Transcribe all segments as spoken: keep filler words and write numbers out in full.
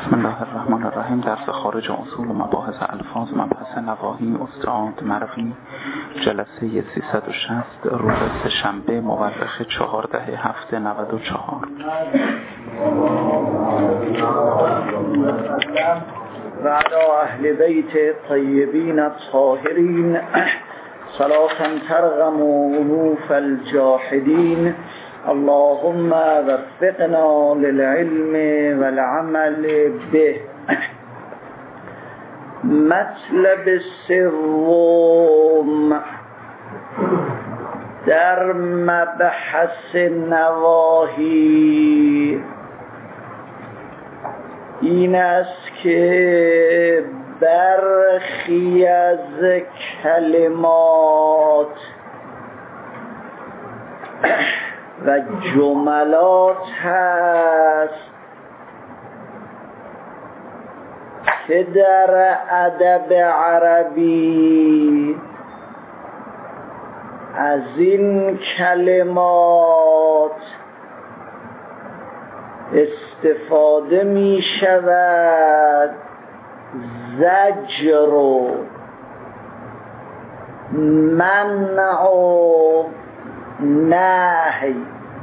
بسم الله الرحمن الرحیم. درس خارج اصول و مباحث الفاظ مبحث نواهی استاد مرغی جلسه سیصد و شصت روز سه‌شنبه مورخ چهارده هفته نود و چهار. و علی اهل بیت طیبین الطاهرین صلاة ترغم انوف الجاحدین. اللهم وفقنا للعلم والعمل به. مطلب سوم در مبحث نواهی این است که برخی از کلمات و جملات هست که در ادب عربی از این کلمات استفاده می شود زجر و منع و نهی،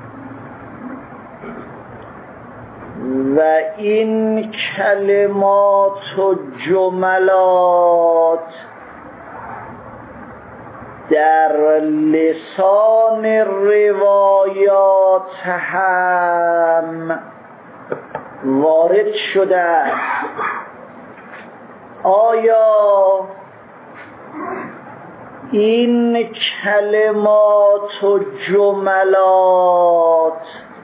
و این کلمات و جملات در لسان روایات هم وارد شده است. آیا این کلمات و جملات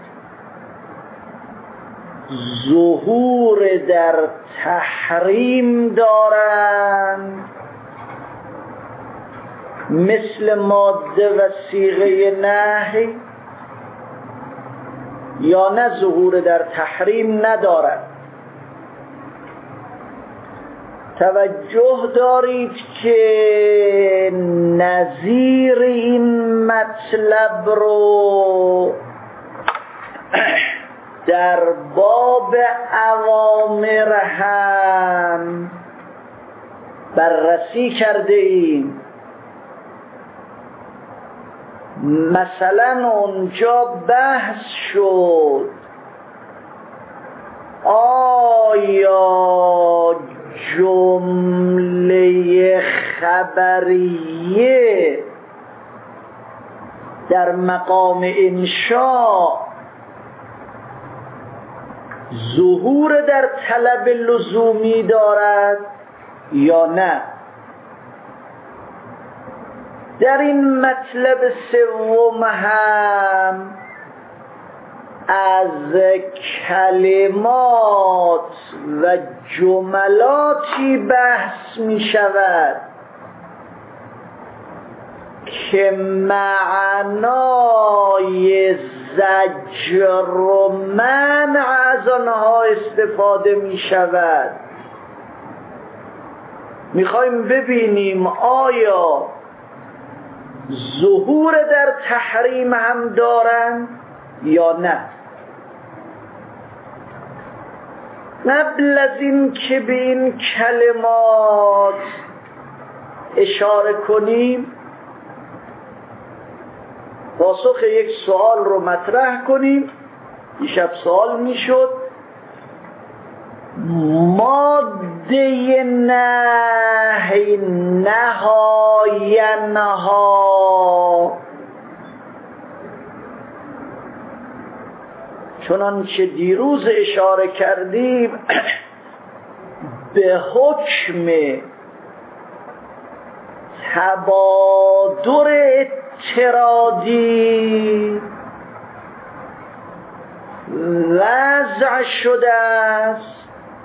ظهور در تحریم دارند مثل ماده و صیغه نهی، یا نه ظهور در تحریم ندارند؟ توجه دارید که نظیر این مطلب رو در باب اوامر هم بررسی کرده ایم. مثلا اونجا بحث شد آیا جمله خبریه در مقام انشاء ظهور در طلب لزومی دارد یا نه؟ در این مطلب سوم هم از کلمات و جملاتی بحث می شود که معنای زجر و منع از آنها استفاده می شود. می خواهیم ببینیم آیا ظهور در تحریم هم دارند یا نه. قبل از این که به این کلمات اشاره کنیم پاسخ یک سوال رو مطرح کنیم. دیشب سوال میشد ماده نهی نهاینها چنانچه دیروز اشاره کردیم به حکم تبادر اعتراضی وضع شده است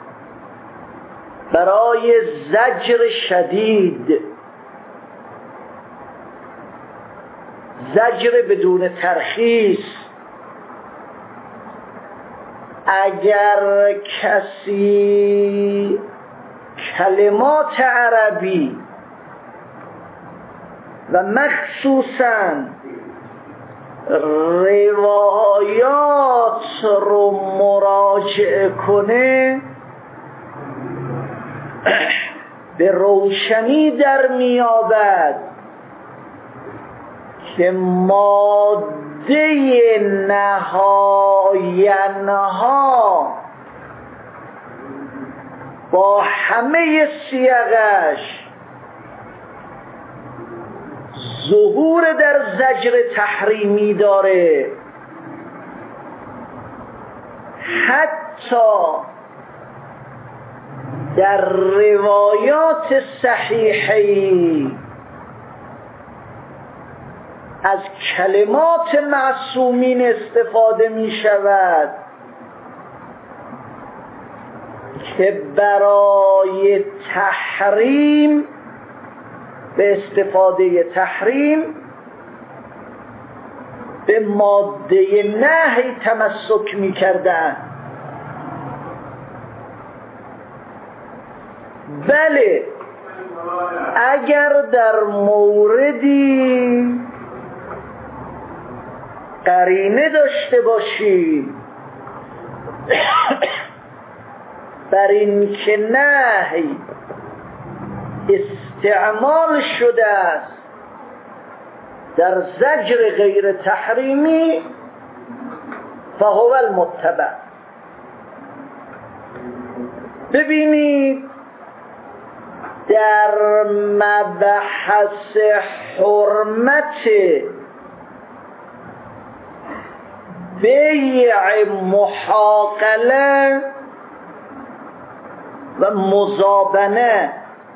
برای زجر شدید، زجر بدون ترخیص. اگر کسی کلمات عربی و مخصوصاً روایات رو مراجعه کنه به روشنی در میابد که ماده نهاینها با همه سیغش ظهور در زجر تحریمی داره، حتی در روایات صحیحی از کلمات معصومین استفاده می شود که برای تحریم، به استفاده تحریم به ماده نهی تمسک می کردن. بله، اگر در موردی قرینه داشته باشیم بر این که نهی استعمال شده است در زجر غیر تحریمی، فهو المتبع. ببینید در مبحث حرمت بیع محاقله و مزابنه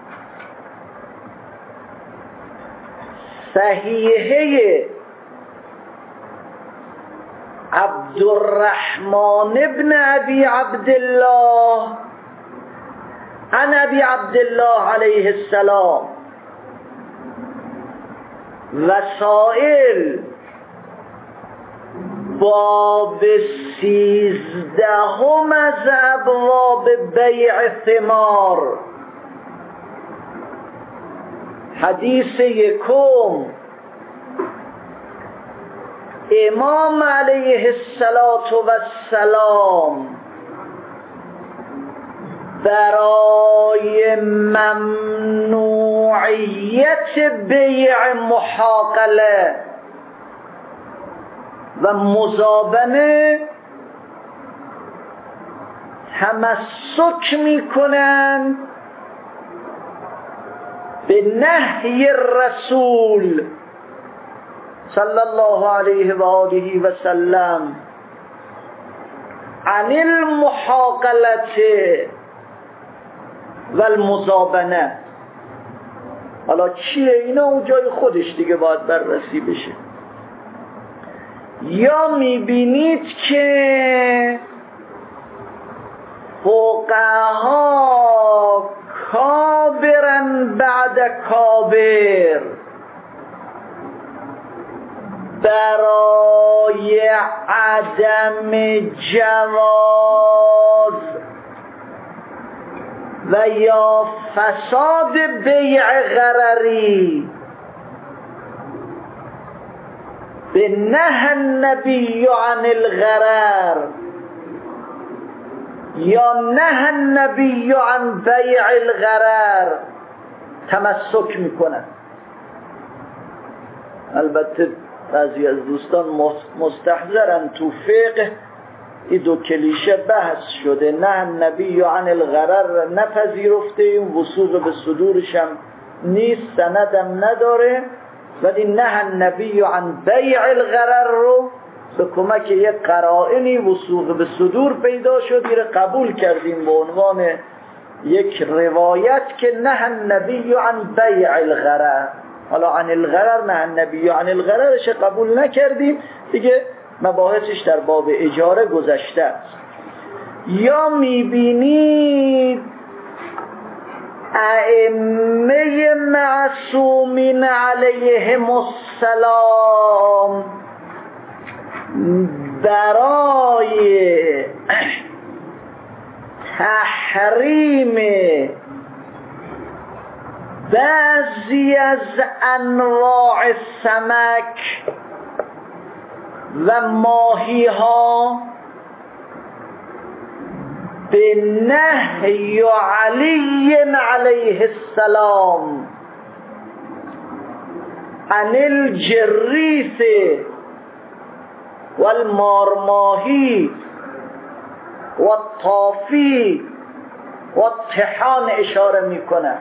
صحیحه عبدالرحمن ابن ابی عبدالله عن ابی عبدالله علیه السلام وسائل باب سیزدهم از ابواب بیع ثمار، حدیث یکم، امام علیه السلام برای ممنوعیت بیع محاقله و مزابنه تمسک میکنند به نهی رسول صلی الله علیه و آله و سلم عن المحاقله و المزابنه. حالا چیه اینا اون جای خودش دیگه باید بررسی بشه. یا میبینید که فقها کابرن بعد کابر برای عدم جواز و یا فساد بیع غرری به نهی النبی عن الغرر یا نهی النبی عن بیع الغرر تمسک میکنن. البته بعضی از دوستان مستحضرن تو فقه این دو کلیشه بحث شده، نهی النبی عن الغرر نپذیرفته، این وثوق به صدورش هم نیست، سندم نداره، ولی نهی النبی عن بیع الغرر رو به کمک یک قرائنی وثوق به صدور پیدا شد، این قبول کردیم به عنوان یک روایت که نهی النبی عن بیع الغرر. حالا عن الغرر نهی النبی عن الغررش قبول نکردیم دیگه، مباحثش در باب اجاره گذشته است. یا میبینید ائمه معصومین علیهم السلام برای تحریم بعضی از انواع سمک و ماهی ها به نهی علی علیه السلام عن الجریث والمارماهی والطافی والطحان اشاره میکنه.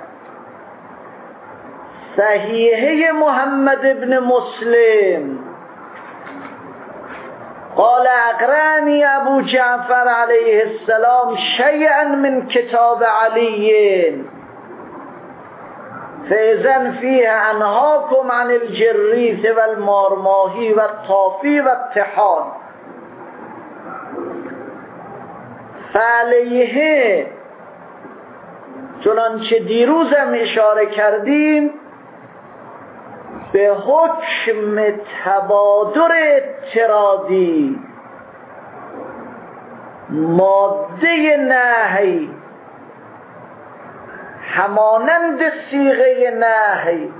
صحیحه محمد ابن مسلم قال اقرأني ابو جعفر علیه السلام شیئا من کتاب علی فإذن فيه انهاكم عن الجریث والمارماهی والطافی والطحان. فعلیه چنانچه دیروزم اشاره کردیم به حکم تبادر اضطرادی ماده نهی همانند صیغه نهی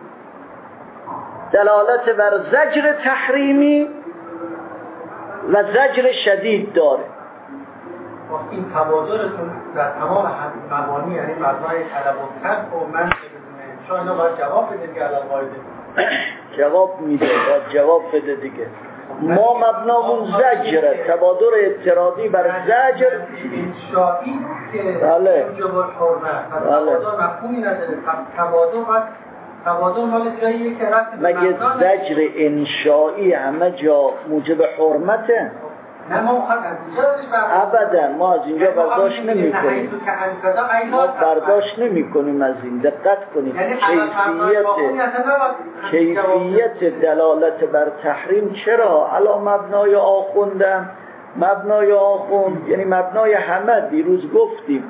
دلالت بر زجر تحریمی و زجر شدید داره. این تبادرتون در تمام مبانی یعنی مبنای طلب و ترک و من شاید اینا باید جواب بده که الان قاعده جواب میده باید جواب بده دیگه. ما مبنامون زجره، تبادر اضطرادی بر زجر انشایی که بله جبر حرمه تبادر مفهومی نداره. تبادر باید تبادر مال جاییه که رفت مگه زجر انشایی همه جا موجب حرمته؟ نه ما ابدا ما از اینجا برداشت نمی کنیم ما برداشت نمی کنیم از این. دقت کنیم کیفیت کیفیت دلالت بر تحریم چرا علا مبنای آخوندم مبنای آخوند یعنی مبنای همه. دیروز گفتیم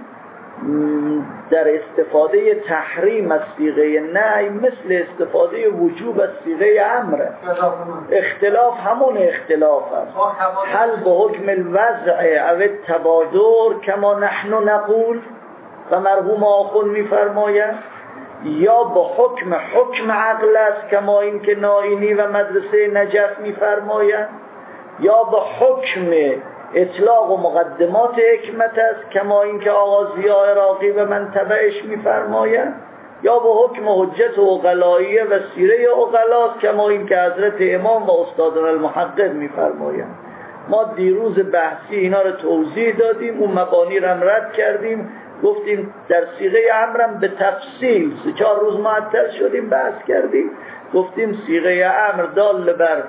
در استفاده تحریم از صیغه نهی مثل استفاده وجوب از صیغه امر. اختلاف همون اختلاف است. هل به حکم الوضع او التبادر کما نحن نقول و مرحوم آخوند می‌فرماید یا به حکم حکم عقل است کما این که نائینی و مدرسه نجف می‌فرماید یا به حکم اطلاق و مقدمات حکمت است کما اینکه آقا ضیاء عراقی و من تبعش می‌فرمایند یا به حکم حجت عقلائیه و سیره عقلاست کما اینکه حضرت امام و استادنا المحقق می‌فرمایند. ما دیروز بحثی اینا رو توضیح دادیم، اون مبانی رو هم رد کردیم، گفتیم در صیغه امرم به تفصیل سه چهار روز معطل شدیم بحث کردیم، گفتیم صیغه امر دال بر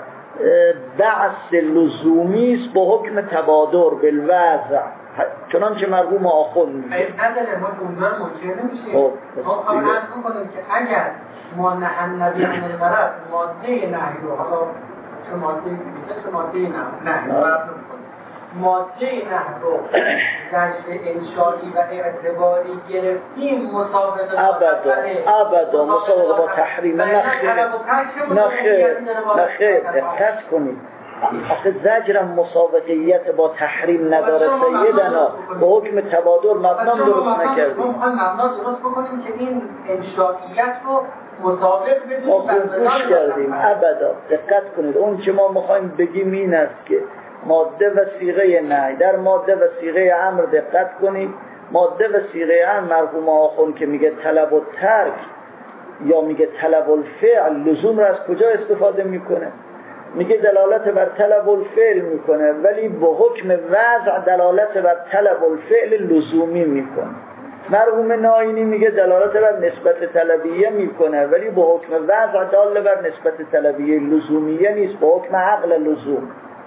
بعث لزومی است به حکم تبادر بالوضع چنانچه مرحوم آخوند میگه. نداره ما اونجا مشکل نمیشه. ما خواهد میکنیم که اگر ما نهن نبی عن الغرض ماده نهی رو حالا چه ماده بیده چه ماده نهی ماده نهی رو زجر انشایی و اعتباری گرفتیم مسابقه ابدا ابدا مسابقه با تحریم نخیر نخیر نخیر دقت کنید. آخه زجرم مسابقیت با تحریم نداره سیدنا به حکم تبادر مبنا درست نکردیم. ما میخوایم مبنا درست بکنیم که این انشائیت رو مسابق بدیم ما خوبش کردیم. ابدا دقت کنید اون که ما میخوایم بگیم این است که ماده و صیغه نهی در ماده و صیغه امر دقت کنید. ماده و صیغه امر مرحوم آخوند که میگه طلب و ترک یا میگه طلب الفعل لزوم را از کجا استفاده میکنه؟ میگه دلالت بر طلب الفعل میکنه ولی به حکم وضع دلالت بر طلب الفعل لزومی میکنه. مرحوم نائینی میگه دلالت بر نسبت طلبیه میکنه ولی به حکم وضع دال بر نسبت طلبیه لزومیه نیست، به حکم عقل لزوم.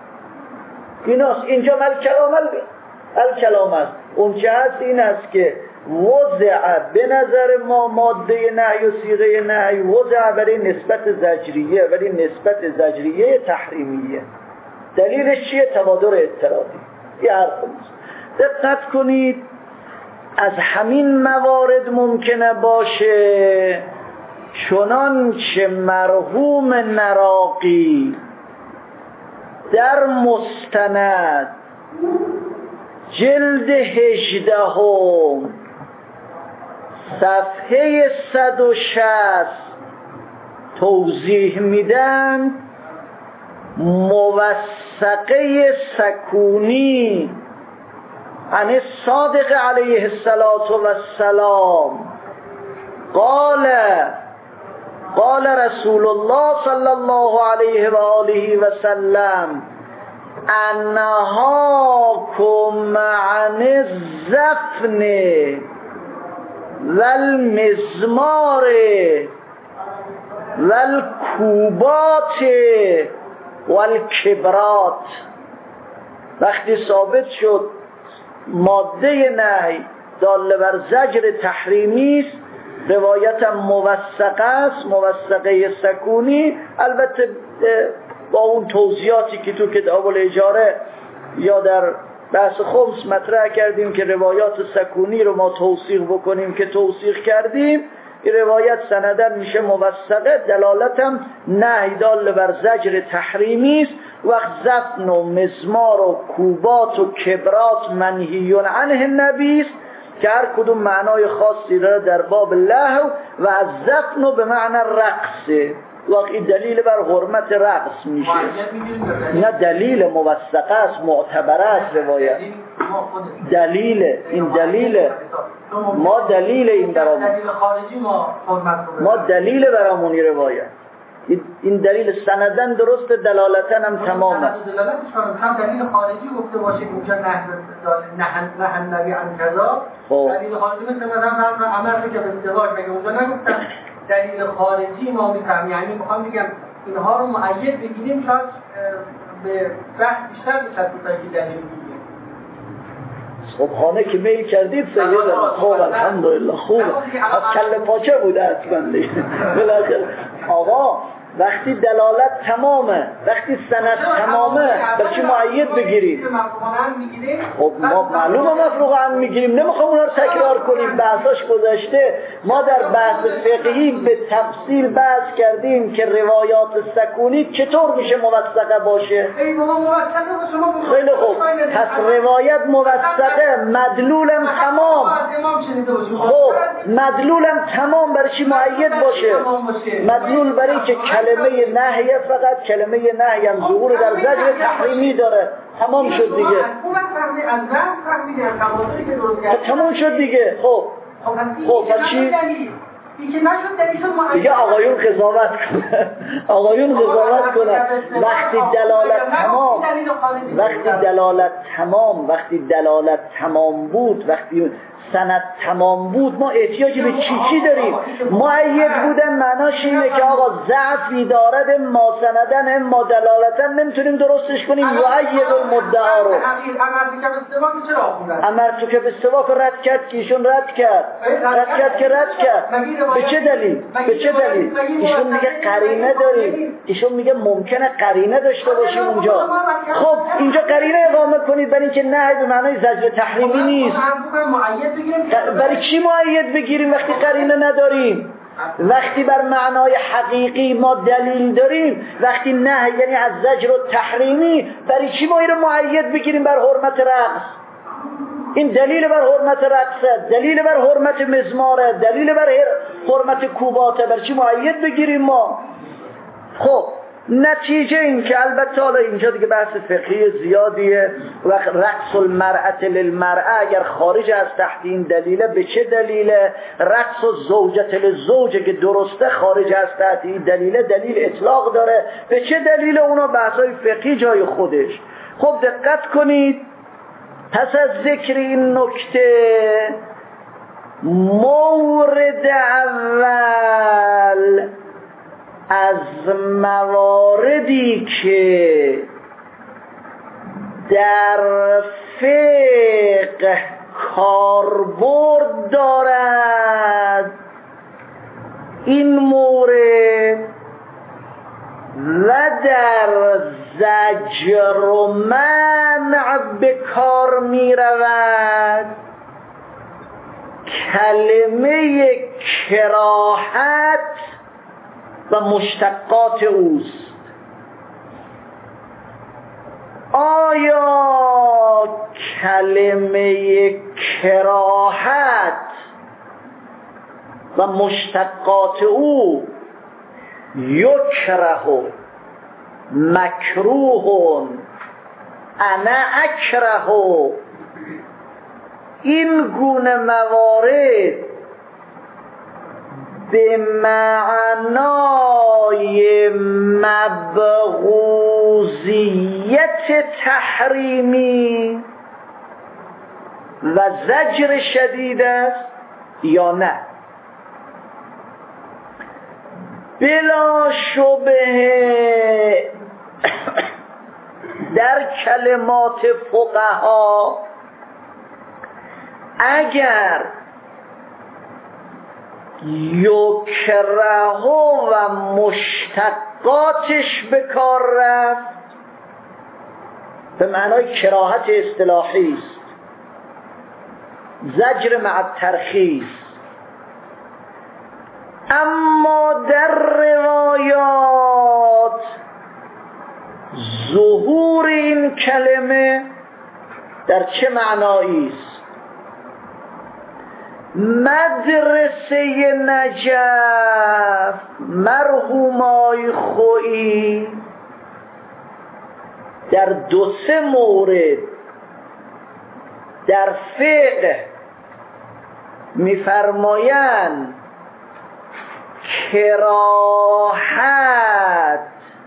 ایناست اینجا مل کلام الکلام است. اون چه هست این است که وضع به نظر ما ماده نهی و صیغه نهی وضع برای نسبت زجریه ولی نسبت زجریه تحریمیه. دلیلش چیه؟ تبادر اضطرادی. این حرف است. دقت کنید از همین موارد ممکنه باشه چنانچه مرحوم نراقی در مستند جلد هجدهم صفحه صد و شصت توضیح میدن موثقه سکونی عن الصادق علیه السلام قال قال رسول الله صلی الله علیه و آله و سلم انهاکم عن الزفن والمزمار والکوبات والکبرات. وقتی ثابت شد ماده نهی داله بر زجر تحریمی است، روایت موثقه است، موثقه سکونی، البته با اون توضیحاتی که تو کتاب الاجاره یا در بحث خمس مطرح کردیم که روایات سکونی رو ما توثیق بکنیم که توثیق کردیم، این روایت سندن میشه موثقه، دلالتم نهی دال بر زجر تحریمی است. وقت زفن و مزمار و کوبات و کبرات منهیون عنه النبی است که هر کدوم معنای خاصی داره در باب لهو و از زفن و به معنی رقصه. واقعی دلیل بر حرمت رقص میشه، نه دلیل موثقه است، معتبره است روایت. دلیل این دلیل ما دلیل این برامون ما دلیل برامونی روایت این دلیل سندن درست، دلالتن هم تمام است. هم دلیل خارجی گفته باشه که اونجا نه نبی عن کذا، دلیل خارجی مثل مثلا عمل که به ازدواج بگه اونجا نگفتن دلیل خارجی ما میفهم، یعنی میخوام بگم اینها رو مؤید بگیریم شاید به بحث بیشتر بشه تا که دلیل بگیریم. صبحانه که میل کردید سیدنا، خوب الحمدلله، خوب از کل پاچه بوده اصلا بالاخره. آقا وقتی دلالت تمامه، وقتی سند تمامه، برچی مؤید بگیریم؟ خب ما معلومه مفروغ عن میگیریم، نمیخوام اونا رو تکرار کنیم، بحثاش گذشته. ما در بحث فقهی به تفصیل بحث کردیم که روایات سکونی چطور میشه موثقه باشه. خیلی خوب، پس روایت موثقه، مدلولم تمام. خب مدلولم تمام، برای چی مؤید باشه؟ مدلول برای که کلمه نهیه، فقط کلمه نهی هم ظهور در زجر تحریمی داره، تمام شد دیگه. تمام شد دیگه. خب خب پس چی؟ دیگه آقایون قضاوت کنن، آقایون قضاوت کنن. وقتی دلالت تمام وقتی دلالت تمام وقتی دلالت تمام بود، وقتی سند تمام بود، ما احتیاجی به چی چی داریم؟ مؤید بودن معناش اینه که آقا ضعفی دارد، اما سندن اما دلالتن نمیتونیم درستش کنیم. یؤید المدعا رو امرتو که به استواف رد کرد که ایشون رد کرد رد کرد که رد کرد. به چه دلیل؟ به چه دلیل؟ ایشون میگه قرینه داریم، ایشون میگه ممکنه قرینه داشته باشیم اونجا. خب اینجا قرینه اقامه کنید برای اینکه نه به معنای زجر تحریمی نیست. برای چی مؤید بگیریم وقتی قرینه نداریم؟ وقتی بر معنای حقیقی ما دلیل داریم، وقتی نه یعنی از زجر و تحریمی، برای چی ما اینو مؤید بگیریم بر حرمت رقص؟ این دلیل بر حرمت رقصه، دلیل بر حرمت مزماره، دلیل بر حرمت کوباته، برای چی مؤید بگیریم ما؟ خب نتیجه این که البته حالا اینجا دیگه بحث فقهی زیادیه. و رقص المرأة للمرأة اگر خارج از تحت این دلیله، به چه دلیله؟ رقص الزوجة للزوجه که درسته خارج از تحت این دلیله، دلیل اطلاق داره، به چه دلیله؟ اونا بحثای فقهی جای خودش. خب دقت کنید، پس از ذکر این نکته، مورد اول از مواردی که در فقه کاربرد دارد این مورد و در زجر و منع به کار می رود کلمه کراهت و مشتقات اوست. آیا کلمه کراهت و مشتقات او یکره مکروه انا اکره این گونه موارد به معنای مبغوضیت تحریمی و زجر شدید است یا نه؟ بلا شبهه در کلمات فقها اگر یکره و مشتقاتش به کار رفت به معنای کراهت اصطلاحی است، زجر مع الترخیص، اما در روایات ظهور این کلمه در چه معنایی است؟ مدرسه نجف مرحومای خویی در دو سه مورد در فقه می‌فرمایند کراهت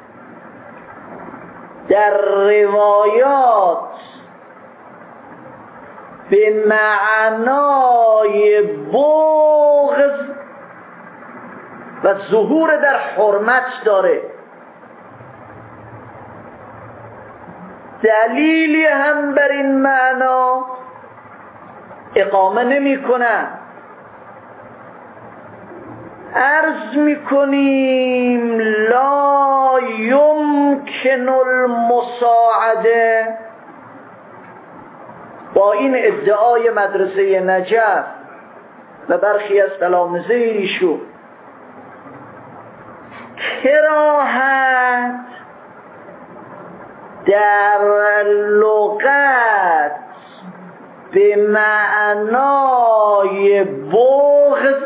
در روایات به معنای بغض و ظهور در حرمت داره. دلیلی هم بر این معنا اقامه نمی کنن. عرض می کنیم لا یمکن المساعده با این ادعای مدرسه نجف و برخی از تلامذه ایشون، کراهت در لغت به معنای بغض،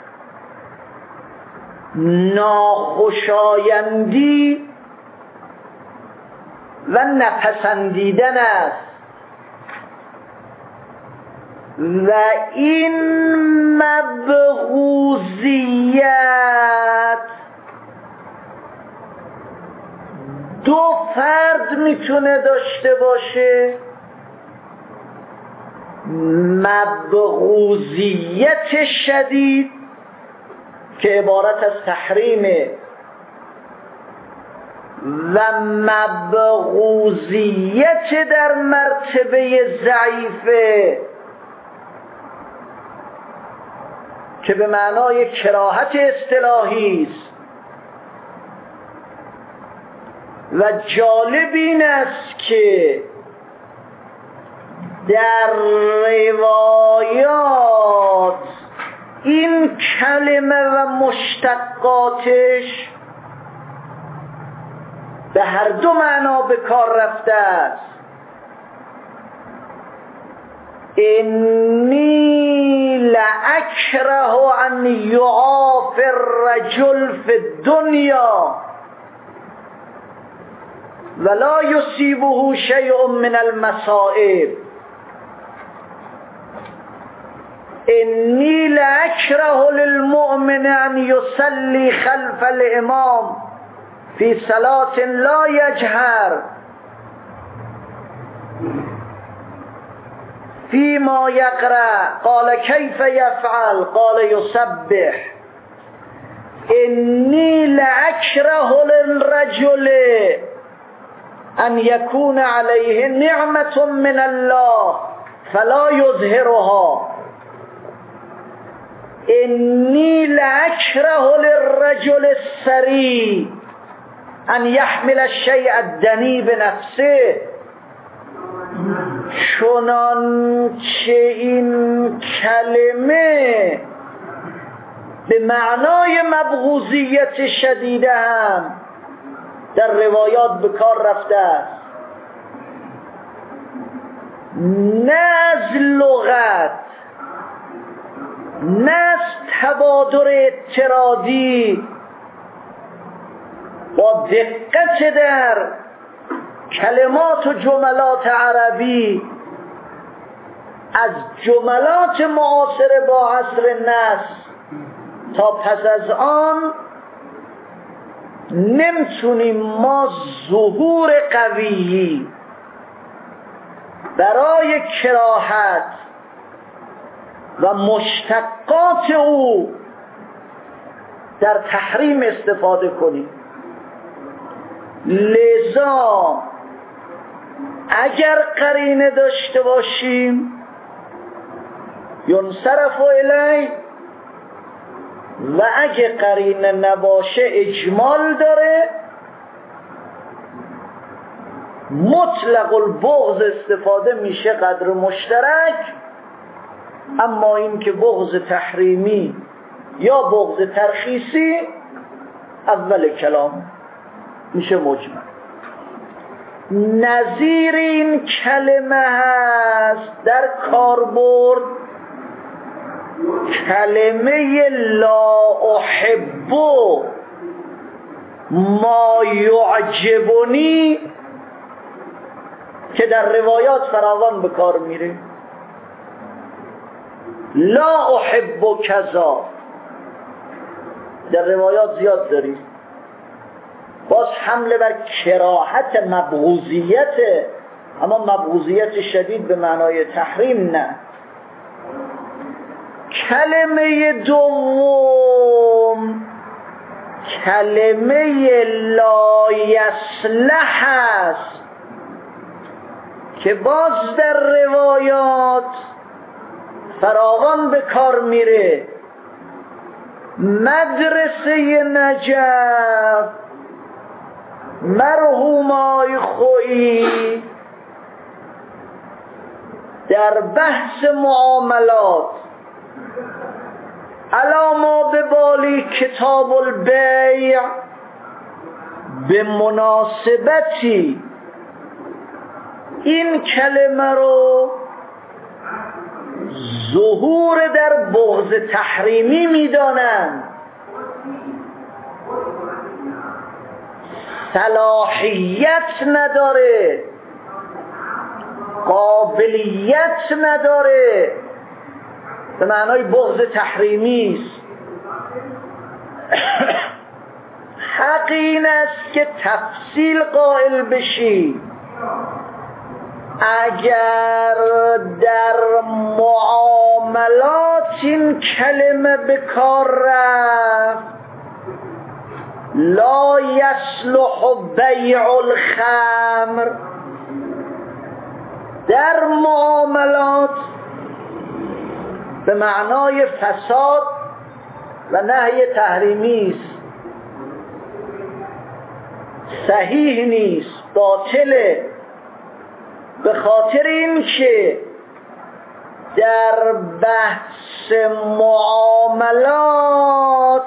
ناخوشایندی و نپسندیدن است و این مبغوضیت دو فرد میتونه داشته باشه. مبغوضیت شدید که عبارت از تحریمه و مبغوضیت در مرتبه ضعیفه که به معنای کراهت اصطلاحی است. و جالب این است که در روایات این کلمه و مشتقاتش به هر دو معنا به کار رفته است. انی لأکره ان یعاف الرجل فی الدنیا ولا یصیبه شیء من المصائب. انی لأکره للمؤمن ان یصلی خلف الامام فی صلاة لا یجهر فيما يقرأ. قال كيف يفعل؟ قال يسبح. إني لأكره للرجل أن يكون عليه نعمة من الله فلا يظهرها. إني لأكره للرجل السري أن يحمل الشيء الدني بنفسه. چنانچه این کلمه به معنای مبغوضیت شدیده هم در روایات به کار رفته است، نه از لغت، نه از تبادر اعتراضی، با دقت در کلمات و جملات عربی از جملات معاصر با عصر نصر تا پس از آن نمیتونیم ما ظهور قویی برای کراهت و مشتقات او در تحریم استفاده کنیم. لذا اگر قرینه داشته باشیم ینصرف الی، و اگه قرینه نباشه اجمال داره، مطلق البغض استفاده میشه قدر مشترک. اما این که بغض تحریمی یا بغض ترخیصی اول کلام میشه مجمل. نظیر این کلمه هست در کاربرد کلمه لا احب ما یعجبنی که در روایات فراوان به کار میره. لا احب کذا در روایات زیاد داریم. باز حمله بر کراهت مبغوضیت، اما مبغوضیت شدید به معنای تحریم نه. کلمه دوم کلمه لا یصلح است که باز در روایات فراوان به کار میره. مدرسه نجف مرحومای خویی در بحث معاملات علاما به بالی کتاب البیع به مناسبتی این کلمه رو ظهور در بغض تحریمی میدانند. صلاحیت نداره، قابلیت نداره، به معنای بغض تحریمی است. حق این است که تفصیل قائل بشی. اگر در معاملات این کلمه به کار رفت لا یصلح بیع الخمر، در معاملات به معنای فساد و نهی تحریمی است، صحیح نیست، باطله. به خاطر این که در بحث معاملات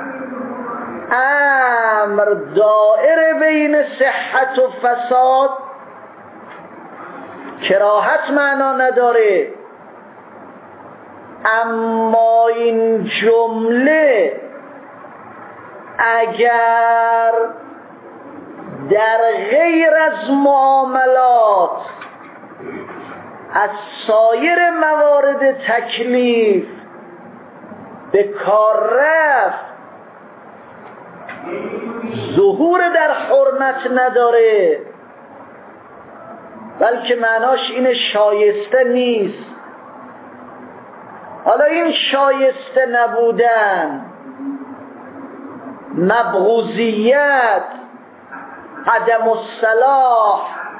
امر دائر بین صحت و فساد، کراهت معنا نداره. اما این جمله اگر در غیر از معاملات از سایر موارد تکلیف به کار رفت ظهور در حرمت نداره، بلکه معناش این شایسته نیست. حالا این شایسته نبودن، مبغوضیت، عدم الصلاح،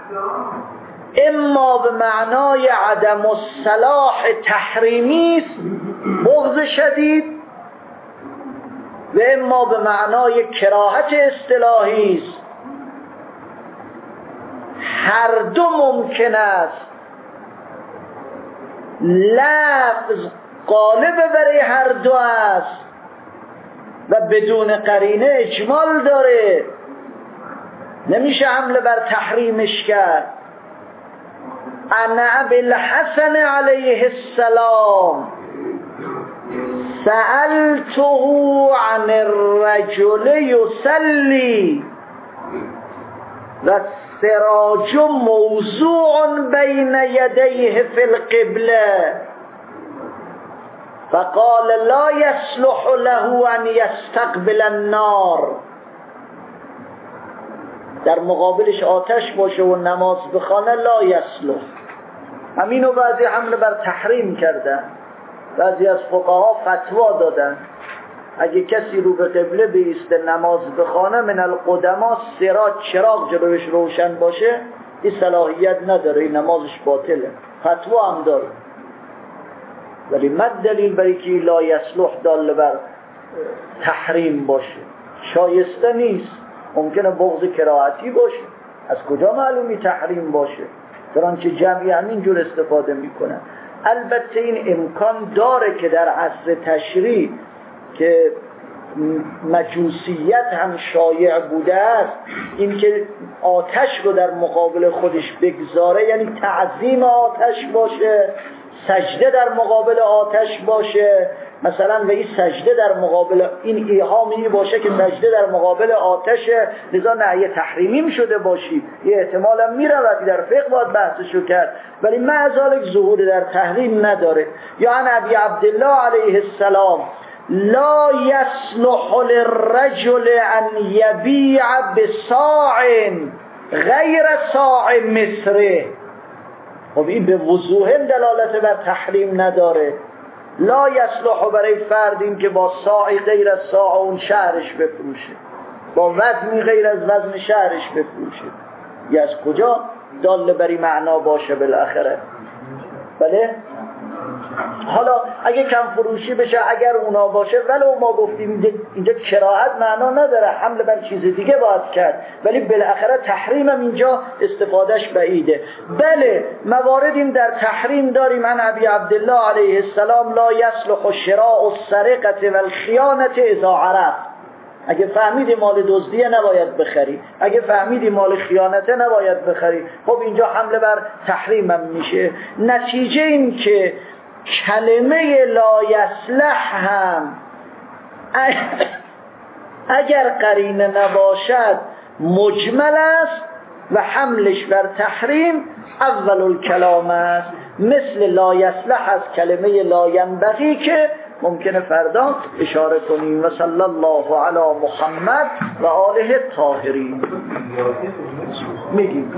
اما به معنای عدم الصلاح تحریمی است، بغض شدید، و اما به معنای کراهت اصطلاحی است. هر دو ممکن است. لفظ غالب برای هر دو است و بدون قرینه اجمال داره، نمیشه حمله بر تحریمش کرد. انا ابوالحسن علیه السلام سألته عن الرجل یصلی و السراج موضوع بین یدیه فی القبله فقال لا يصلح له ان يستقبل النار. در مقابلش آتش باشه و نماز بخونه لا یصلح. همینو بعضی حمله بر تحریم کردن. بعضی از فقها فتوا دادن اگه کسی رو به قبله بیسته نماز بخونه من القدما سراج چراغ جلوش روشن باشه این صلاحیت نداره، این نمازش باطله. فتوا هم داره، ولی مد دلیل برای که لا یصلح دال بر تحریم باشه، شایسته نیست. ممکنه بغض کراهتی باشه، از کجا معلومی تحریم باشه؟ دران که جمعی همینجور استفاده میکنن. البته این امکان داره که در عصر تشریع که مجوسیت هم شایع بوده است، این که آتش رو در مقابل خودش بگذاره، یعنی تعظیم آتش باشه، سجده در مقابل آتش باشه. مثلا و این سجده در مقابل این ایهامی باشه که سجده در مقابل آتشه، لذا نهی تحریمیم شده باشی. یه احتمال هم میرود در فقه باید بحثشو کرد، ولی معذالک ظهور در تحریم نداره. یا عن ابی عبدالله علیه السلام لا يصلح للرجل ان يبيع بصاع غیر صاع مصره. خب این به وضوح دلالت بر تحریم نداره. لا یصلح برای فرد این که با صاعی غیر از صاع اون شهرش بفروشه، با وزنی غیر از وزن شهرش بفروشه. یا از کجا دال بری معنا باشه بالاخره؟ بله؟ حالا اگه کم فروشی بشه اگر اونا باشه، ولو ما گفتیم اینجا کراهت معنا نداره، حمل بر چیز دیگه باید کرد، ولی بالاخره تحریم هم اینجا استفادهش بعیده. بله مواردیم در تحریم داریم. من ابی عبدالله علیه السلام لا یصلح شراء السرقه و الخیانه اذا عرف. اگه فهمیدی مال دزدیه نباید بخری، اگه فهمیدی مال خیانته نباید بخری. خب اینجا حمله بر تحریم هم میشه. نتیجه این که کلمه لا یصلح هم اگر قرینه نباشد مجمل است و حملش بر تحریم اول الکلام است، مثل لا یصلح از کلمه لا ینبغی که ممکنه فردا اشاره کنیم. و صلی الله علی محمد و آله الطاهرین. میگیم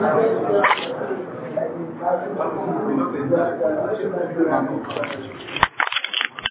Thank you.